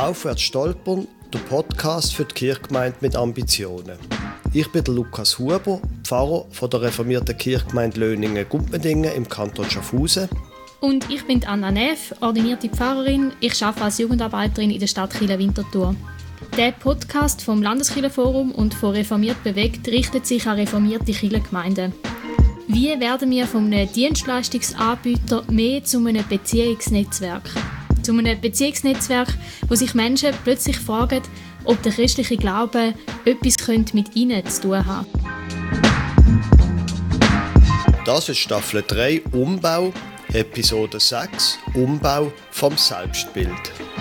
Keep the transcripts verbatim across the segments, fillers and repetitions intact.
Aufwärts stolpern, der Podcast für die Kirchgemeinde mit Ambitionen. Ich bin der Lukas Huber, Pfarrer von der reformierten Kirchgemeinde Löningen-Gumpendingen im Kanton Schaffhausen. Und ich bin Anna Neff, ordinierte Pfarrerin. Ich arbeite als Jugendarbeiterin in der Stadt Chile-Winterthur. Der Podcast vom Landeskirchenforum und von Reformiert bewegt richtet sich an reformierte Kirchengemeinden. Wie werden wir von einem Dienstleistungsanbieter mehr zu einem Beziehungsnetzwerk? Zu einem Beziehungsnetzwerk, wo sich Menschen plötzlich fragen, ob der christliche Glaube etwas mit ihnen zu tun hat. Das ist Staffel drei Umbau, Episode sechs Umbau vom Selbstbild.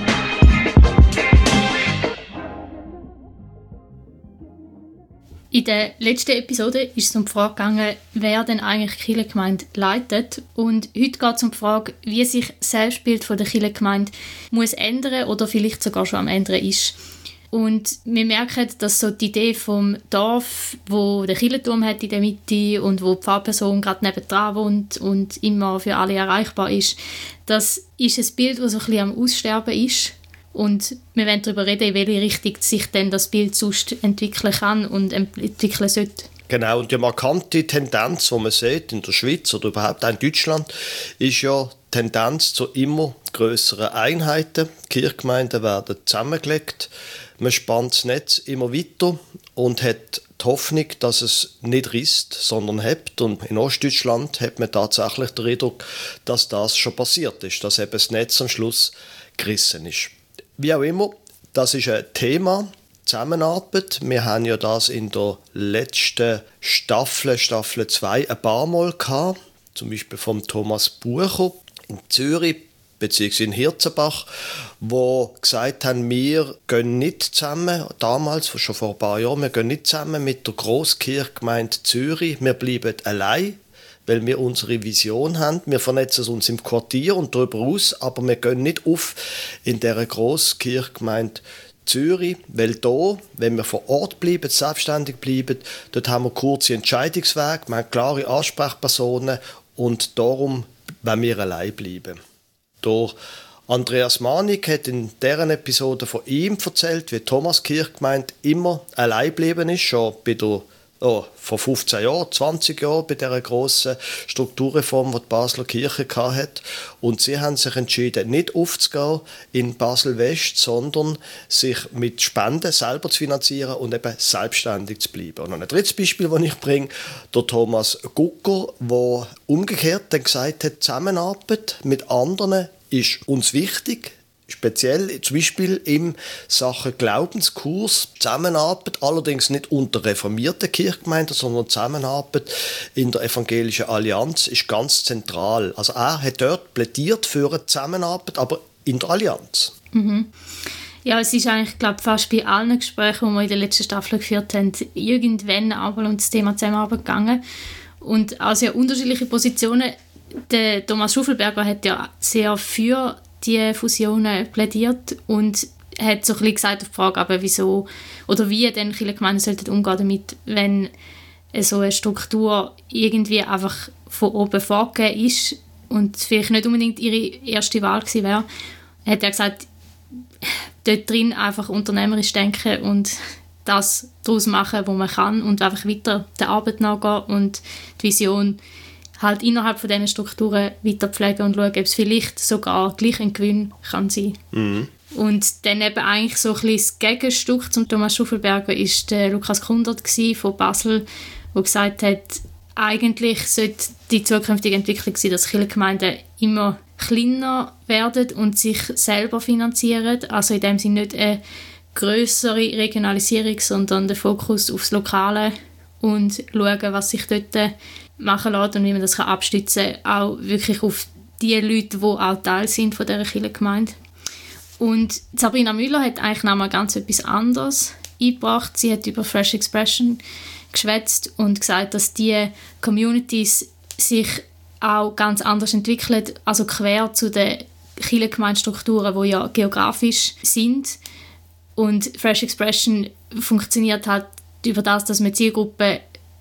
In der letzten Episode ist es um die Frage gegangen, wer denn eigentlich die Kirchengemeinde leitet. Und heute geht es um die Frage, wie sich das Selbstbild der Kirchengemeinde muss ändern oder vielleicht sogar schon am ändern ist. Und wir merken, dass so die Idee vom Dorf, wo der Kirchenturm hat in der Mitte und wo die Pfarrperson gerade nebendran wohnt und immer für alle erreichbar ist, das ist ein Bild, das so ein bisschen am Aussterben ist. Und wir wollen darüber reden, in welche Richtung sich denn das Bild sonst entwickeln kann und entwickeln sollte. Genau, und die markante Tendenz, die man sieht in der Schweiz oder überhaupt auch in Deutschland, ist ja die Tendenz zu immer grösseren Einheiten. Die Kirchgemeinden werden zusammengelegt, man spannt das Netz immer weiter und hat die Hoffnung, dass es nicht risst, sondern hebt. Und in Ostdeutschland hat man tatsächlich den Eindruck, dass das schon passiert ist, dass eben das Netz am Schluss gerissen ist. Wie auch immer, das ist ein Thema, Zusammenarbeit. Wir haben ja das in der letzten Staffel, Staffel zwei, ein paar Mal gehabt. Zum Beispiel vom Thomas Bucher in Zürich bzw. in Hirzenbach, wo gesagt haben, wir gehen nicht zusammen, damals, schon vor ein paar Jahren, wir gehen nicht zusammen mit der Grosskirchgemeinde Zürich, wir bleiben allein, weil wir unsere Vision haben. Wir vernetzen uns im Quartier und darüber aus, aber wir gehen nicht auf in dieser Grosskirchgemeinde Zürich, weil da, wenn wir vor Ort bleiben, selbstständig bleiben, dort haben wir kurze Entscheidungswege, wir haben klare Ansprechpersonen und darum wollen wir allein bleiben. Der Andreas Manig hat in dieser Episode von ihm erzählt, wie Thomas Kirchgemeinde immer allein geblieben ist, schon bei der Oh, vor fünfzehn Jahren, zwanzig Jahren bei dieser grossen Strukturreform, die die Basler Kirche hatte. Und sie haben sich entschieden, nicht aufzugehen in Basel-West, sondern sich mit Spenden selber zu finanzieren und eben selbstständig zu bleiben. Und noch ein drittes Beispiel, das ich bringe, der Thomas Gucker, der umgekehrt dann gesagt hat, Zusammenarbeit mit anderen ist uns wichtig. Speziell zum Beispiel im Sachen Glaubenskurs, Zusammenarbeit, allerdings nicht unter reformierten Kirchgemeinden, sondern Zusammenarbeit in der Evangelischen Allianz ist ganz zentral. Also er hat dort plädiert für eine Zusammenarbeit, aber in der Allianz. Mhm. Ja, es ist eigentlich, glaube ich, fast bei allen Gesprächen, die wir in der letzten Staffel geführt haben, irgendwann aber um das Thema Zusammenarbeit gegangen. Und auch sehr unterschiedliche Positionen. Der Thomas Schuffelberger hat ja sehr für die Fusionen plädiert und hat so ein bisschen gesagt auf die Frage, aber wieso oder wie denn Kirchengemeinden sollten umgehen damit, wenn so eine Struktur irgendwie einfach von oben vorgegeben ist und vielleicht nicht unbedingt ihre erste Wahl gewesen wäre, hat er gesagt, dort drin einfach unternehmerisch denken und das daraus machen, was man kann und einfach weiter der Arbeit nachgehen und die Vision halt innerhalb von diesen Strukturen weiter pflegen und schauen, ob es vielleicht sogar gleich ein Gewinn kann sein. Mhm. Und dann eben eigentlich so ein bisschen das Gegenstück zum Thomas Schuffelberger ist der Lukas Kundert von Basel, der gesagt hat, eigentlich sollte die zukünftige Entwicklung sein, dass Kirchengemeinden immer kleiner werden und sich selber finanzieren. Also in dem Sinne nicht eine grössere Regionalisierung, sondern der Fokus aufs Lokale und schauen, was sich dort machen lässt und wie man das abstützen kann, auch wirklich auf die Leute, die auch Teil sind von dieser Kirchengemeinde. Und Sabrina Müller hat eigentlich noch mal ganz etwas anderes eingebracht. Sie hat über Fresh Expression geschwätzt und gesagt, dass die Communities sich auch ganz anders entwickeln, also quer zu den Kirchengemeindestrukturen, die ja geografisch sind. Und Fresh Expression funktioniert halt über das, dass man Zielgruppen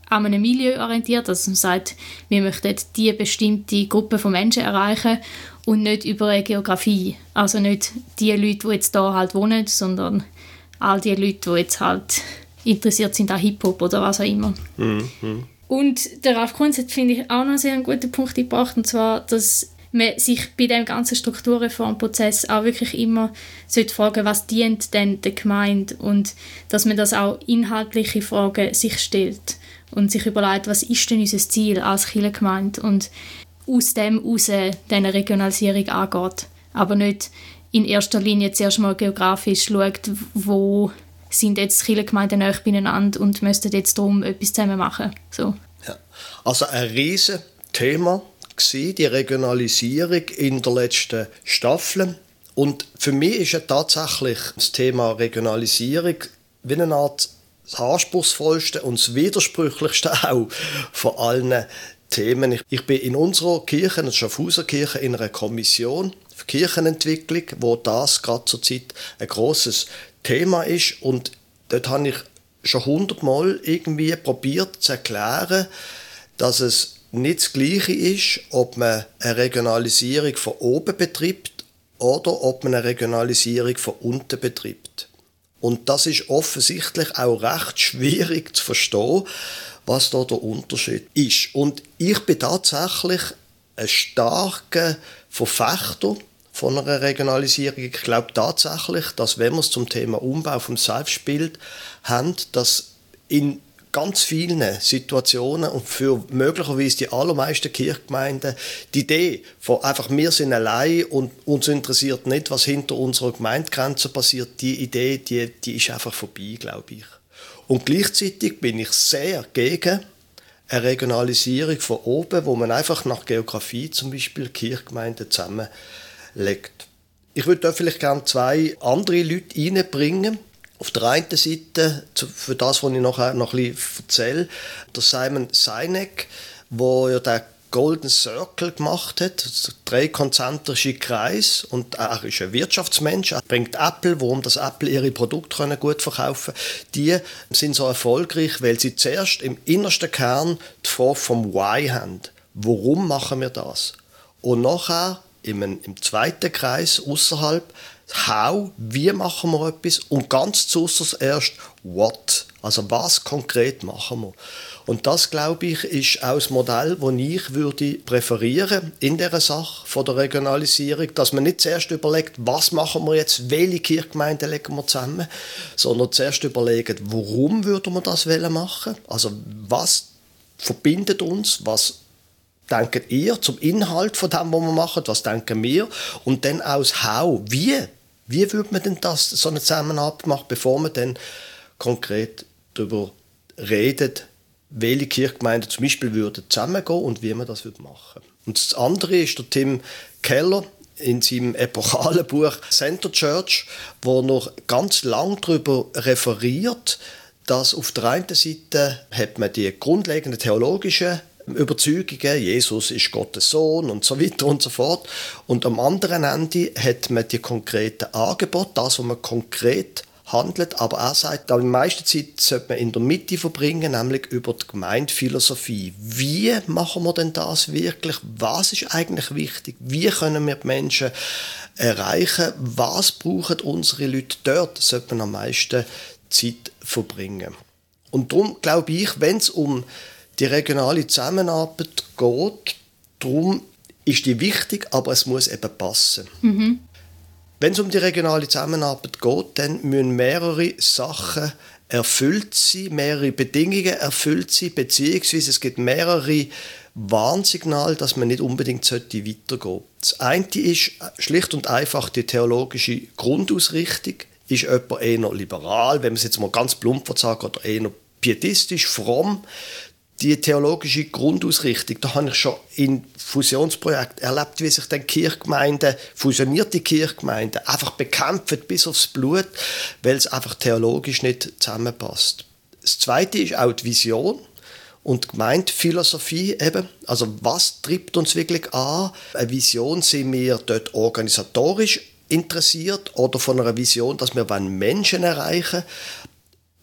an einem Milieu orientiert, also man sagt, wir möchten diese bestimmte Gruppe von Menschen erreichen und nicht über eine Geografie. Also nicht die Leute, die jetzt hier halt wohnen, sondern all die Leute, die jetzt halt interessiert sind an Hip-Hop oder was auch immer. Mhm. Und der Ralf Kunz hat, finde ich, auch noch sehr einen guten Punkt gebracht, und zwar, dass man sich bei dem ganzen Strukturreformprozess auch wirklich immer sollte fragen, was dient denn der Gemeinde, und dass man das auch inhaltliche Fragen sich stellt und sich überlegt, was ist denn unser Ziel als Kirchengemeinde, und aus dem heraus diese Regionalisierung angeht. Aber nicht in erster Linie zuerst mal geografisch schaut, wo sind jetzt Kirchengemeinden nahe beieinander und müssten jetzt darum etwas zusammen machen. So. Ja. Also ein riesen Thema war die Regionalisierung in der letzten Staffel. Und für mich ist ja tatsächlich das Thema Regionalisierung wie eine Art das anspruchsvollste und das widersprüchlichste auch von allen Themen. Ich, ich bin in unserer Kirche, der Schaffhauser Kirche, in einer Kommission für Kirchenentwicklung, wo das gerade zur Zeit ein grosses Thema ist. Und dort habe ich schon hundertmal irgendwie probiert zu erklären, dass es nicht das Gleiche ist, ob man eine Regionalisierung von oben betreibt oder ob man eine Regionalisierung von unten betreibt. Und das ist offensichtlich auch recht schwierig zu verstehen, was da der Unterschied ist. Und ich bin tatsächlich ein starker Verfechter von einer Regionalisierung. Ich glaube tatsächlich, dass wenn wir es zum Thema Umbau vom Selbstbild haben, dass in ganz vielen Situationen und für möglicherweise die allermeisten Kirchgemeinden die Idee von einfach wir sind allein und uns interessiert nicht, was hinter unserer Gemeindegrenze passiert, die Idee, die, die ist einfach vorbei, glaube ich. Und gleichzeitig bin ich sehr gegen eine Regionalisierung von oben, wo man einfach nach Geografie zum Beispiel Kirchgemeinden zusammenlegt. Ich würde da vielleicht gerne zwei andere Leute reinbringen. Auf der einen Seite, für das, was ich nachher noch ein bisschen erzähle, der Simon Sinek, der ja den Golden Circle gemacht hat, also drei konzentrische Kreise, und er ist ein Wirtschaftsmensch. Er bringt Apple, warum das Apple ihre Produkte gut verkaufen können. Die sind so erfolgreich, weil sie zuerst im innersten Kern die Frage vom Why haben. Warum machen wir das? Und nachher im, im zweiten Kreis außerhalb How, wie machen wir etwas, und ganz zuerst erst What, also was konkret machen wir. Und das, glaube ich, ist auch das Modell, das ich würde präferieren in dieser Sache von der Regionalisierung, dass man nicht zuerst überlegt, was machen wir jetzt, welche Kirchgemeinden legen wir zusammen, sondern zuerst überlegen, warum würden wir das machen, also was verbindet uns, was denkt ihr zum Inhalt von dem, was wir machen, was denken wir, und dann auch das How, wie, wie würde man denn das, so eine Zusammenarbeit machen, bevor man dann konkret darüber redet, welche Kirchgemeinden zum Beispiel würden zusammengehen und wie man das machen würde. Und das andere ist der Tim Keller in seinem epochalen Buch Center Church, wo noch ganz lang darüber referiert, dass auf der einen Seite hat man die grundlegenden theologischen Überzeugungen, Jesus ist Gottes Sohn und so weiter und so fort. Und am anderen Ende hat man die konkreten Angebote, das, was man konkret handelt. Aber er sagt, die meiste Zeit sollte man in der Mitte verbringen, nämlich über die Gemeindephilosophie. Wie machen wir denn das wirklich? Was ist eigentlich wichtig? Wie können wir die Menschen erreichen? Was brauchen unsere Leute dort? Sollte man am meisten Zeit verbringen. Und darum glaube ich, wenn es um die regionale Zusammenarbeit geht, darum ist die wichtig, aber es muss eben passen. Mhm. Wenn es um die regionale Zusammenarbeit geht, dann müssen mehrere Sachen erfüllt sein, mehrere Bedingungen erfüllt sein, beziehungsweise es gibt mehrere Warnsignale, dass man nicht unbedingt weitergehen sollte. Das eine ist schlicht und einfach die theologische Grundausrichtung. Ist jemand eher liberal, wenn man es jetzt mal ganz plump sagt, oder eher pietistisch, fromm? Die theologische Grundausrichtung, da habe ich schon in Fusionsprojekten erlebt, wie sich dann Kirchgemeinden, fusionierte Kirchgemeinden, einfach bekämpfen bis aufs Blut, weil es einfach theologisch nicht zusammenpasst. Das Zweite ist auch die Vision und die Gemeindephilosophie eben. Also was treibt uns wirklich an? Eine Vision, sind wir dort organisatorisch interessiert oder von einer Vision, dass wir Menschen erreichen wollen?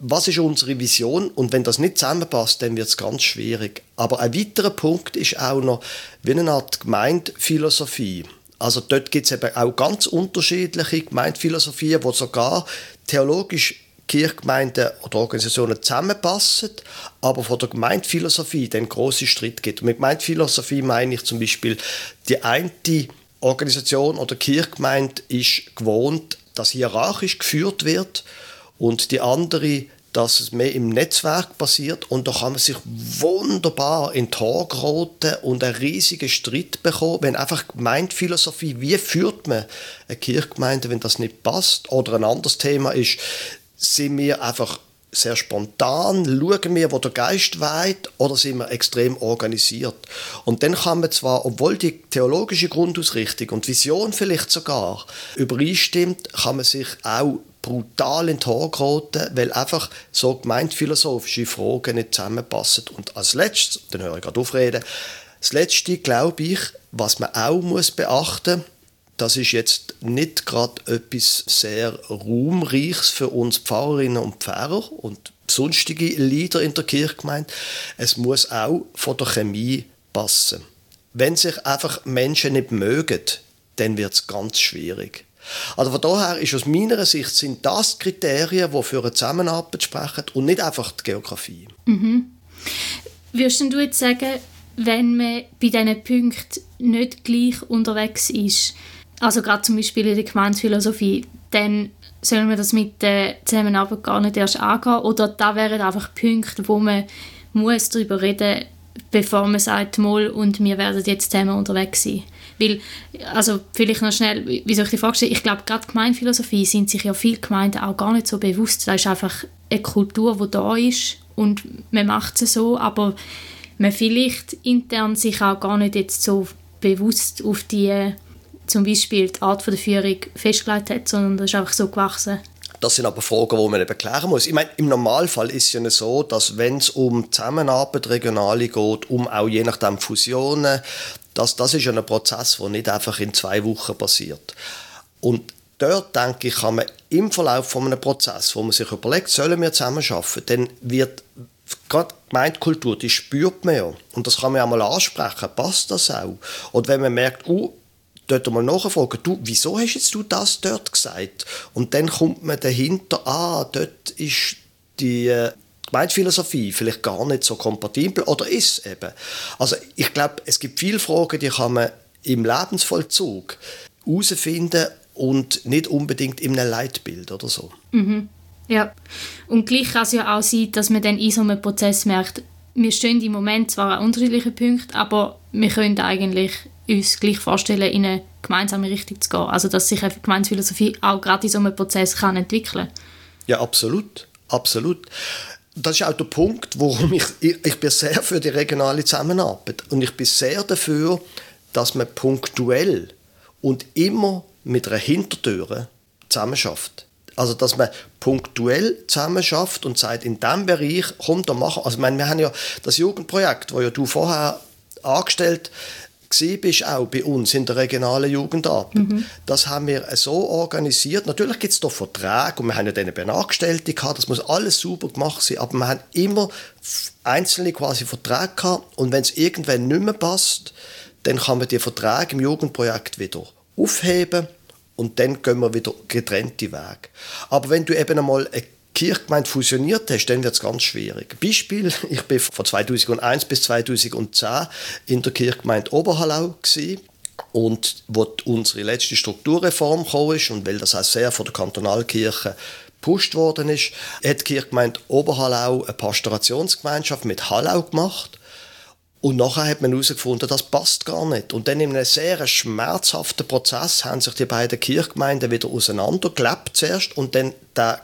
was ist unsere Vision? Und wenn das nicht zusammenpasst, dann wird es ganz schwierig. Aber ein weiterer Punkt ist auch noch wie eine Art Gemeindephilosophie. Also dort gibt es eben auch ganz unterschiedliche Gemeindephilosophien, wo sogar theologisch Kirchgemeinden oder Organisationen zusammenpassen, aber von der Gemeindephilosophie dann grosse Streit gibt. Und mit Gemeindephilosophie meine ich zum Beispiel, die eine Organisation oder Kirchgemeinde ist gewohnt, dass hierarchisch geführt wird und die andere, dass es mehr im Netzwerk passiert, und da kann man sich wunderbar in die Haare geraten und einen riesigen Streit bekommen, wenn einfach Gemeindephilosophie, wie führt man eine Kirchgemeinde, wenn das nicht passt? Oder ein anderes Thema ist, sind wir einfach sehr spontan, schauen wir, wo der Geist weht, oder sind wir extrem organisiert? Und dann kann man zwar, obwohl die theologische Grundausrichtung und Vision vielleicht sogar übereinstimmt, kann man sich auch brutal in die Haare geraten, weil einfach so gemeindphilosophische Fragen nicht zusammenpassen. Und als letztes, dann höre ich gerade aufreden, das Letzte, glaube ich, was man auch muss beachten muss, das ist jetzt nicht gerade etwas sehr Ruhmreiches für uns Pfarrerinnen und Pfarrer und sonstige Leader in der Kirchgemeinde. Es muss auch von der Chemie passen. Wenn sich einfach Menschen nicht mögen, dann wird es ganz schwierig. Also von daher ist aus meiner Sicht sind das Kriterien, die für eine Zusammenarbeit sprechen und nicht einfach die Geografie. Mhm. Würdest du jetzt sagen, wenn man bei diesen Punkten nicht gleich unterwegs ist, also gerade zum Beispiel in der Gemeindephilosophie, dann soll man das mit der Zusammenarbeit gar nicht erst angehen, oder da wären einfach Punkte, wo man muss darüber reden muss, bevor man sagt, mal, und wir werden jetzt zusammen unterwegs sein. Weil, also vielleicht noch schnell, wie soll ich die Frage stellen? Ich glaube, gerade Gemeindephilosophie sind sich ja viele Gemeinden auch gar nicht so bewusst. Das ist einfach eine Kultur, die da ist und man macht es so, aber man vielleicht intern sich auch gar nicht jetzt so bewusst auf die, zum Beispiel die Art der Führung festgelegt hat, sondern das ist einfach so gewachsen. Das sind aber Fragen, die man eben klären muss. Ich meine, im Normalfall ist es ja nicht so, dass wenn es um Zusammenarbeit, Regionale geht, um auch je nachdem Fusionen, das, das ist ja ein Prozess, der nicht einfach in zwei Wochen passiert. Und dort, denke ich, kann man im Verlauf von einem Prozess, wo man sich überlegt, sollen wir zusammenarbeiten, dann wird gerade die Gemeindekultur, die spürt man ja. Und das kann man ja mal ansprechen, passt das auch? Und wenn man merkt, oh, dort mal nachfragen, du, wieso hast jetzt du das dort gesagt? Und dann kommt man dahinter, ah, dort ist die äh, Gemeindephilosophie vielleicht gar nicht so kompatibel, oder ist es eben. Also ich glaube, es gibt viele Fragen, die kann man im Lebensvollzug herausfinden und nicht unbedingt in einem Leitbild oder so. Mhm. Ja, und gleich kann es ja auch sein, dass man dann in so einem Prozess merkt, wir stehen im Moment zwar an unterschiedlichen Punkten, aber wir können eigentlich uns gleich vorstellen, in eine gemeinsame Richtung zu gehen. Also dass sich eine Gemeindephilosophie auch gerade in so einem Prozess kann entwickeln kann. Ja, absolut. Absolut. Das ist auch der Punkt, warum ich, ich, ich bin sehr für die regionale Zusammenarbeit. Und ich bin sehr dafür, dass man punktuell und immer mit einer Hintertür zusammenarbeitet. Also, dass man punktuell zusammenarbeitet und sagt, in diesem Bereich, komm, da machen. Also, ich meine, wir haben ja das Jugendprojekt, das ja du vorher angestellt bist, auch bei uns in der regionalen Jugendarbeit. Mhm. Das haben wir so organisiert. Natürlich gibt es da Verträge und wir haben ja dann eine Angestellte gehabt, das muss alles super gemacht sein, aber wir haben immer einzelne quasi Verträge gehabt und wenn es irgendwann nicht mehr passt, dann kann man die Verträge im Jugendprojekt wieder aufheben und dann gehen wir wieder getrennte Wege. Aber wenn du eben einmal eine Kirchgemeinde fusioniert hast, dann wird es ganz schwierig. Beispiel, ich war von zweitausendeins bis zweitausendzehn in der Kirchgemeinde Oberhallau gewesen. Und wo unsere letzte Strukturreform gekommen ist, und weil das auch sehr von der Kantonalkirche gepusht worden ist, hat die Kirchgemeinde Oberhallau eine Pastorationsgemeinschaft mit Hallau gemacht. Und nachher hat man herausgefunden, das passt gar nicht. Und dann in einem sehr schmerzhaften Prozess haben sich die beiden Kirchgemeinden wieder auseinandergelebt zuerst und dann der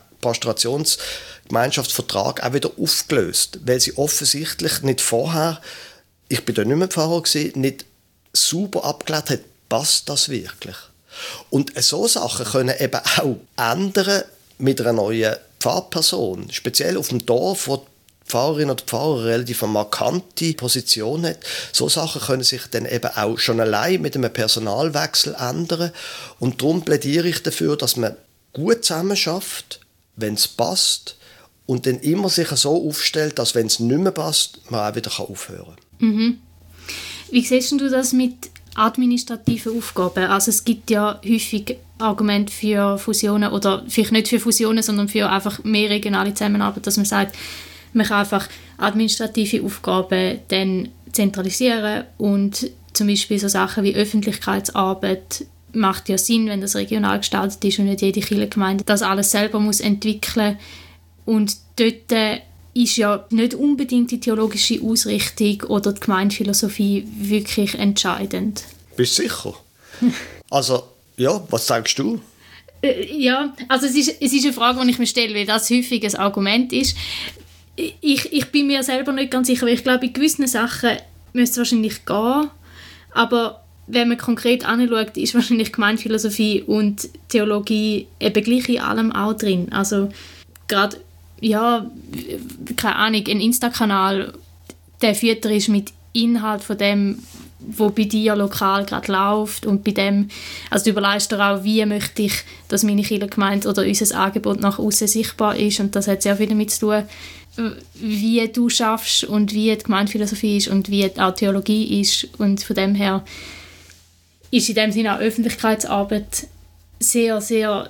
Pastorationsgemeinschaftsvertrag auch wieder aufgelöst, weil sie offensichtlich nicht vorher, ich bin da nicht mehr Pfarrer gewesen, nicht sauber abgeklärt hat, passt das wirklich? Und so Sachen können eben auch ändern mit einer neuen Pfarrperson, speziell auf dem Dorf, wo die Pfarrerin oder Pfarrer eine relativ markante Position hat. So Sachen können sich dann eben auch schon allein mit einem Personalwechsel ändern. Und darum plädiere ich dafür, dass man gut zusammenarbeitet, wenn es passt, und dann immer sich so aufstellt, dass wenn es nicht mehr passt, man auch wieder aufhören kann. Mhm. Wie siehst du das mit administrativen Aufgaben? Also es gibt ja häufig Argumente für Fusionen oder vielleicht nicht für Fusionen, sondern für einfach mehr regionale Zusammenarbeit, dass man sagt, man kann einfach administrative Aufgaben dann zentralisieren und zum Beispiel so Sachen wie Öffentlichkeitsarbeit macht ja Sinn, wenn das regional gestaltet ist und nicht jede Kirchengemeinde das alles selber muss entwickeln. Und dort ist ja nicht unbedingt die theologische Ausrichtung oder die Gemeindephilosophie wirklich entscheidend. Bist du sicher? Also, ja, was denkst du? Ja, also es ist, es ist eine Frage, die ich mir stelle, weil das häufig ein Argument ist. Ich, ich bin mir selber nicht ganz sicher, weil ich glaube, in gewissen Sachen müsste es wahrscheinlich gehen, aber wenn man konkret anschaut, ist wahrscheinlich Gemeindephilosophie und Theologie eben gleich in allem auch drin. Also gerade, ja, keine Ahnung, ein Insta-Kanal, der fütter ist mit Inhalt von dem, wo bei dir lokal gerade läuft und bei dem, also du überlegst dir auch, wie möchte ich, dass meine Kirchengemeinde oder unser Angebot nach außen sichtbar ist, und das hat sehr viel damit zu tun, wie du schaffst und wie die Gemeindephilosophie ist und wie auch Theologie ist, und von dem her ist in dem Sinne auch Öffentlichkeitsarbeit sehr, sehr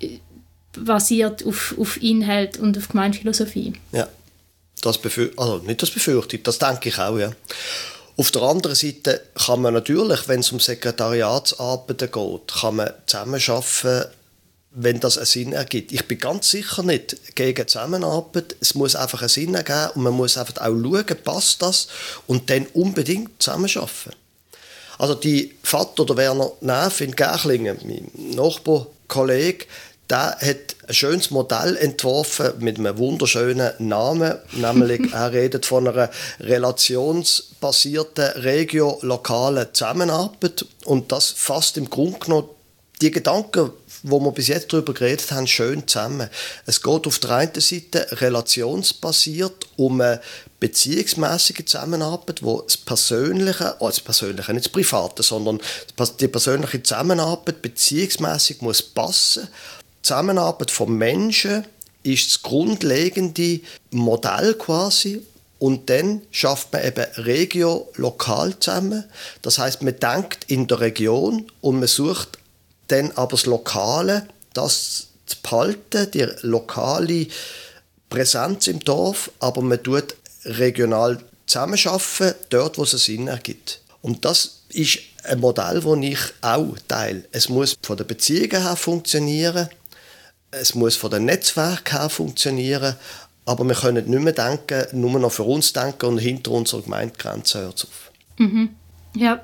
basiert auf, auf Inhalt und auf Gemeindephilosophie. Ja, das befür- also nicht das befürchtet, das denke ich auch, ja. Auf der anderen Seite kann man natürlich, wenn es um Sekretariatsarbeiten geht, kann man zusammenarbeiten, wenn das einen Sinn ergibt. Ich bin ganz sicher nicht gegen Zusammenarbeit. Es muss einfach einen Sinn ergeben und man muss einfach auch schauen, passt das, und dann unbedingt zusammenarbeiten. Also die Vater, der Werner Näf in Gärchlingen, mein Nachbarkollege, der hat ein schönes Modell entworfen mit einem wunderschönen Namen, nämlich er redet von einer relationsbasierten regio-lokalen Zusammenarbeit, und das fasst im Grunde genommen die Gedanken, wo wir bis jetzt darüber geredet haben, schön zusammen. Es geht auf der einen Seite relationsbasiert um eine beziehungsmäßige Zusammenarbeit, wo das Persönliche, oh das Persönliche, nicht das Private, sondern die persönliche Zusammenarbeit beziehungsmässig muss passen. Die Zusammenarbeit von Menschen ist das grundlegende Modell quasi. Und dann schafft man eben regio lokal zusammen. Das heißt, man denkt in der Region und man sucht dann aber das Lokale, das zu behalten, die lokale Präsenz im Dorf, aber man tut regional zusammenarbeiten, dort, wo es einen Sinn ergibt. Und das ist ein Modell, das ich auch teile. Es muss von den Beziehungen her funktionieren, es muss von den Netzwerken her funktionieren, aber wir können nicht mehr denken, nur noch für uns denken und hinter unserer Gemeindegrenze hört es auf. Mhm. Ja.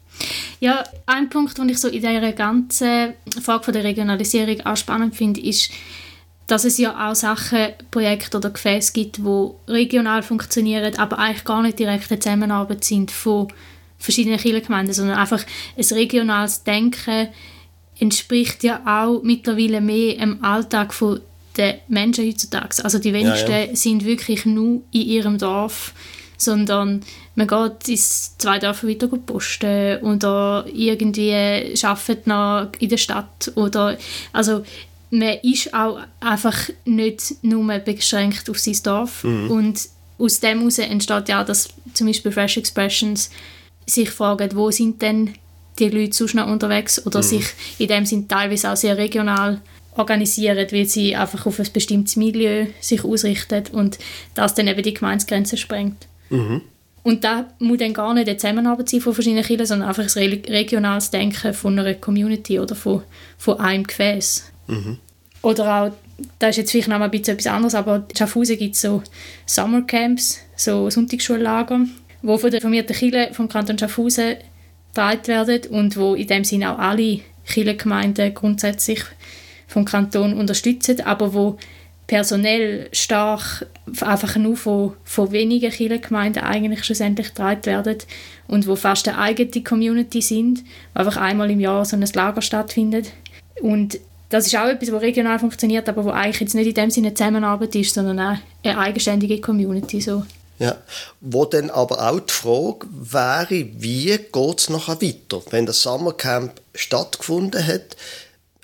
Ja, ein Punkt, den ich so in dieser ganzen Frage von der Regionalisierung auch spannend finde, ist, dass es ja auch Sachen, Projekte oder Gefäße gibt, die regional funktionieren, aber eigentlich gar nicht direkt eine Zusammenarbeit sind von verschiedenen Kirchengemeinden, sondern einfach ein regionales Denken entspricht ja auch mittlerweile mehr im Alltag von den Menschen heutzutage. Also die wenigsten ja, ja. sind wirklich nur in ihrem Dorf, sondern man geht ins zwei Dörfer weiter posten oder irgendwie arbeitet noch in der Stadt. Oder, also man ist auch einfach nicht nur beschränkt auf sein Dorf. Mhm. Und aus dem heraus entsteht ja, dass zum Beispiel Fresh Expressions sich fragen, wo sind denn die Leute sonst noch unterwegs, oder mhm. sich in dem Sinn teilweise auch sehr regional organisieren, weil sie einfach auf ein bestimmtes Milieu sich ausrichten und das dann eben die Gemeindegrenzen sprengt. Mhm. Und da muss dann gar nicht eine Zusammenarbeit sein von verschiedenen Kirchen, sondern einfach ein regionales Denken von einer Community oder von, von einem Gefäß. Mhm. Oder auch, das ist jetzt vielleicht noch mal ein bisschen etwas anderes, aber in Schaffhausen gibt es so Summercamps, so Sonntagsschullager, die von der reformierten Kirche vom Kanton Schaffhausen getragen werden und wo in dem Sinne auch alle Kirchengemeinden grundsätzlich vom Kanton unterstützen, aber wo personell stark einfach nur von, von wenigen Kirchengemeinden eigentlich schlussendlich getragen werden und wo fast eine eigene Community sind, wo einfach einmal im Jahr so ein Lager stattfindet. Und das ist auch etwas, das regional funktioniert, aber wo eigentlich jetzt nicht in dem Sinne Zusammenarbeit ist, sondern auch eine eigenständige Community. So. Ja, wo dann aber auch die Frage wäre, wie geht es nachher weiter? Wenn das Summercamp stattgefunden hat,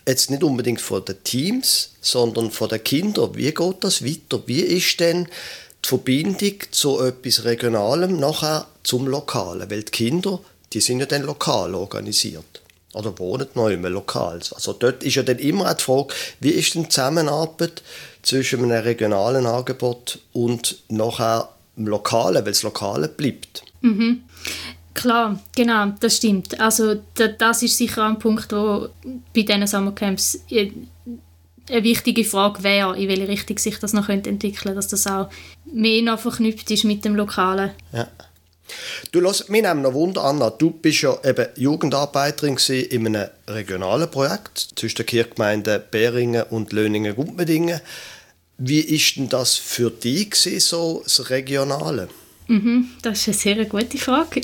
jetzt nicht unbedingt von den Teams, sondern von den Kindern. Wie geht das weiter? Wie ist denn die Verbindung zu etwas Regionalem nachher zum Lokalen? Weil die Kinder, die sind ja dann lokal organisiert. Oder wohnen noch immer lokal. Also dort ist ja dann immer auch die Frage, wie ist denn die Zusammenarbeit zwischen einem regionalen Angebot und nachher dem Lokalen, weil das Lokale bleibt. Mhm. Klar, genau, das stimmt. Also das ist sicher ein Punkt, wo bei diesen Summercamps eine wichtige Frage wäre, in welche Richtung sich das noch entwickeln könnte, dass das auch mehr noch verknüpft ist mit dem Lokalen. Ja. Du, lass, mir nehmen noch Wunder, Anna. Du bist ja eben Jugendarbeiterin in einem regionalen Projekt zwischen der Kirchgemeinden Beringen und Löningen-Gumpendingen. Wie ist denn das für dich gewesen, so das Regionale? Mhm, das ist eine sehr gute Frage.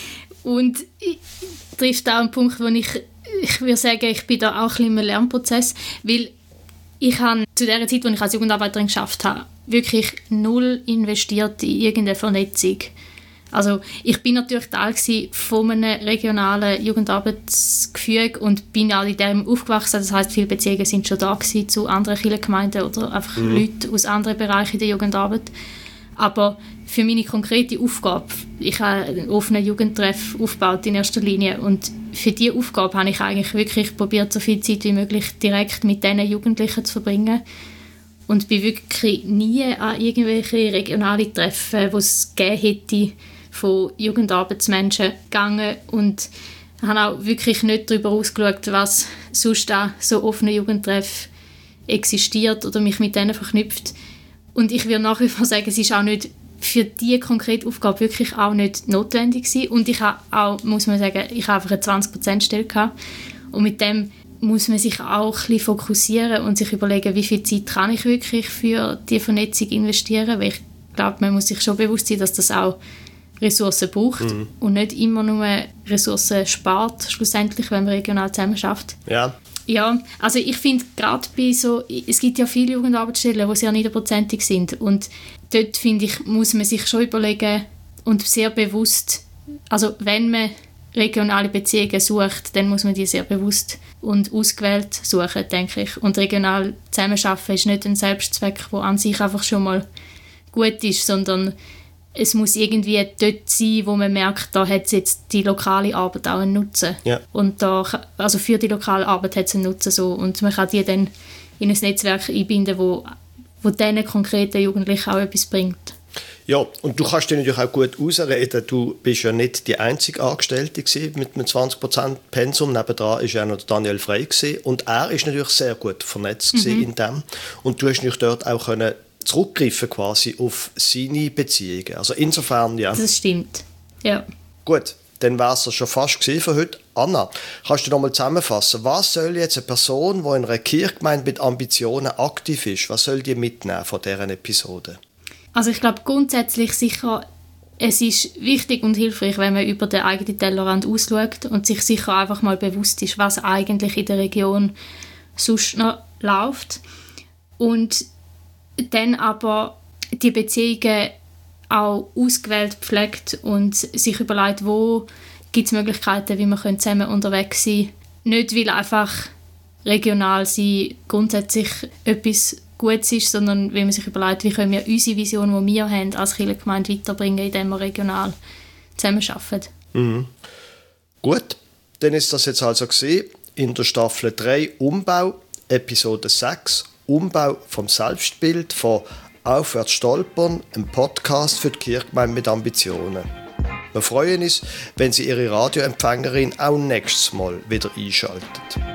Und ich trifft auch einen Punkt, wo ich, ich würde sagen, ich bin da auch ein bisschen im Lernprozess, weil ich habe zu der Zeit, als ich als Jugendarbeiterin geschafft habe, wirklich null investiert in irgendeine Vernetzung. Also ich bin natürlich Teil von einem regionalen Jugendarbeitsgefüge und bin auch in dem aufgewachsen. Das heisst, viele Beziehungen sind schon da gewesen zu anderen Kirchengemeinden oder einfach mhm. Leute aus anderen Bereichen der Jugendarbeit. Aber für meine konkrete Aufgabe, ich habe einen offenen Jugendtreff aufgebaut in erster Linie und für diese Aufgabe habe ich eigentlich wirklich probiert, so viel Zeit wie möglich direkt mit diesen Jugendlichen zu verbringen und bin wirklich nie an irgendwelche regionale Treffen, die es gegeben hätte, von Jugendarbeitsmenschen gegangen und habe auch wirklich nicht darüber ausgeschaut, was sonst auch so offene Jugendtreff existiert oder mich mit denen verknüpft. Und ich würde nach wie vor sagen, es ist auch nicht für diese konkrete Aufgabe wirklich auch nicht notwendig gewesen. Und ich habe auch, muss man sagen, ich habe einfach eine zwanzig Prozent Stelle gehabt. Und mit dem muss man sich auch ein bisschen fokussieren und sich überlegen, wie viel Zeit kann ich wirklich für die Vernetzung investieren. Weil ich glaube, man muss sich schon bewusst sein, dass das auch Ressourcen braucht mhm. und nicht immer nur Ressourcen spart, schlussendlich, wenn man regional zusammen schafft. Ja. Ja, also ich finde gerade bei so, es gibt ja viele Jugendarbeitsstellen, die sehr niederprozentig sind und dort, finde ich, muss man sich schon überlegen und sehr bewusst, also wenn man regionale Beziehungen sucht, dann muss man die sehr bewusst und ausgewählt suchen, denke ich. Und regional zusammenarbeiten ist nicht ein Selbstzweck, der an sich einfach schon mal gut ist, sondern es muss irgendwie dort sein, wo man merkt, da hat jetzt die lokale Arbeit auch einen Nutzen. Ja. Und da, also für die lokale Arbeit hat es einen Nutzen. So. Und man kann die dann in ein Netzwerk einbinden, wo, wo diesen konkreten Jugendlichen auch etwas bringt. Ja, und du kannst dich natürlich auch gut ausreden. Du bist ja nicht die einzige Angestellte mit einem zwanzig Prozent Pensum. Nebendran war ja noch Daniel Frey gewesen. Und er ist natürlich sehr gut vernetzt mhm. in dem. Und du hast natürlich dort auch können zurückgreifen quasi auf seine Beziehungen. Also insofern, ja. Das stimmt, ja. Gut, dann war es schon fast für heute. Anna, kannst du noch mal zusammenfassen, was soll jetzt eine Person, die in einer Kirchgemeinde mit Ambitionen aktiv ist, was soll die mitnehmen von dieser Episode? Also ich glaube grundsätzlich sicher, es ist wichtig und hilfreich, wenn man über den eigenen Tellerrand ausschaut und sich sicher einfach mal bewusst ist, was eigentlich in der Region sonst noch läuft. Und dann aber die Beziehungen auch ausgewählt pflegt und sich überlegt, wo gibt es Möglichkeiten, wie wir zusammen unterwegs sein können. Nicht, weil einfach regional sein grundsätzlich etwas Gutes ist, sondern weil man sich überlegt, wie können wir unsere Vision, die wir haben, als Kirchengemeinde weiterbringen, indem wir regional zusammenarbeiten. Mhm. Gut, dann ist das jetzt also gesehen in der Staffel drei Umbau, Episode sechs, Umbau vom Selbstbild von Aufwärts stolpern, ein Podcast für die Kirchgemeinde mit Ambitionen. Wir freuen uns, wenn Sie Ihre Radioempfängerin auch nächstes Mal wieder einschalten.